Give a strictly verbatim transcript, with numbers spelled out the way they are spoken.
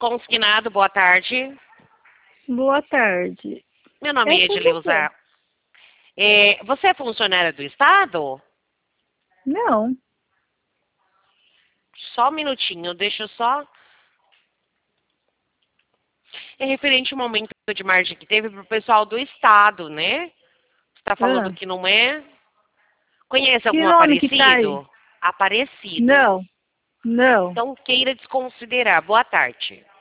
Consignado, boa tarde. Boa tarde. Meu nome é, É com Edileuza. É, você é funcionária do Estado? Não. Só um minutinho, deixa eu só... É referente ao momento de margem que teve para o pessoal do Estado, né? Você está falando Ah, que não é? Conhece que algum nome que tá aí? Aparecido? Aparecido. Não. Não. Então queira desconsiderar. Boa tarde.